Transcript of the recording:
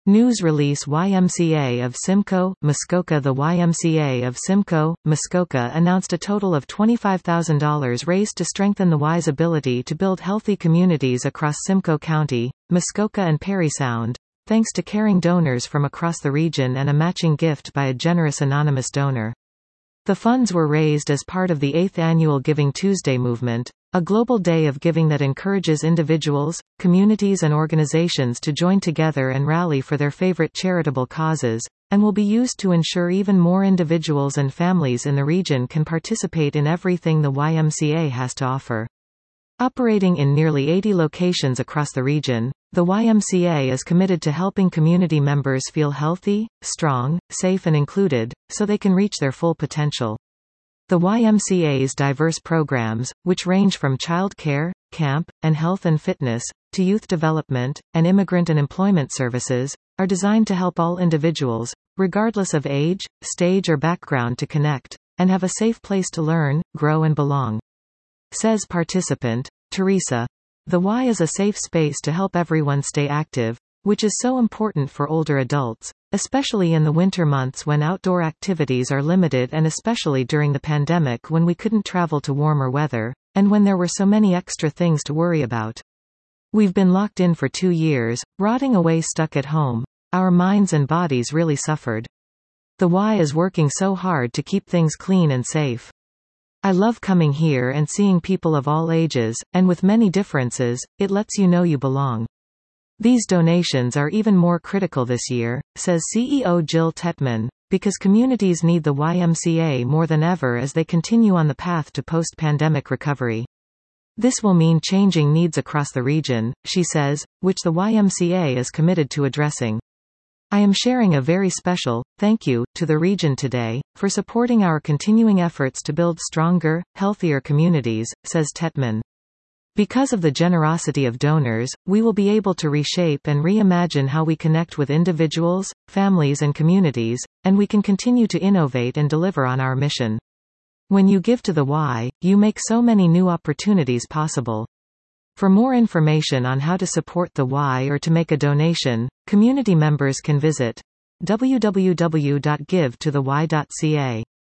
News release YMCA of Simcoe, Muskoka. The YMCA of Simcoe, Muskoka announced a total of $25,000 raised to strengthen the Y's ability to build healthy communities across Simcoe County, Muskoka and Parry Sound, thanks to caring donors from across the region and a matching gift by a generous anonymous donor. The funds were raised as part of the 8th annual Giving Tuesday movement, a global day of giving that encourages individuals, communities and organizations to join together and rally for their favorite charitable causes, and will be used to ensure even more individuals and families in the region can participate in everything the YMCA has to offer. Operating in nearly 80 locations across the region, the YMCA is committed to helping community members feel healthy, strong, safe and included, so they can reach their full potential. The YMCA's diverse programs, which range from child care, camp, and health and fitness, to youth development, and immigrant and employment services, are designed to help all individuals, regardless of age, stage or background, to connect, and have a safe place to learn, grow and belong. Says participant, Teresa. The Y is a safe space to help everyone stay active, which is so important for older adults, especially in the winter months when outdoor activities are limited, and especially during the pandemic when we couldn't travel to warmer weather, and when there were so many extra things to worry about. We've been locked in for 2 years, rotting away stuck at home. Our minds and bodies really suffered. The Y is working so hard to keep things clean and safe. I love coming here and seeing people of all ages, and with many differences, it lets you know you belong. These donations are even more critical this year, says CEO Jill Tetman, because communities need the YMCA more than ever as they continue on the path to post-pandemic recovery. This will mean changing needs across the region, she says, which the YMCA is committed to addressing. I am sharing a very special thank you to the region today for supporting our continuing efforts to build stronger, healthier communities, says Tetman. Because of the generosity of donors, we will be able to reshape and reimagine how we connect with individuals, families and communities, and we can continue to innovate and deliver on our mission. When you give to the Y, you make so many new opportunities possible. For more information on how to support the Y or to make a donation, community members can visit www.givetothey.ca.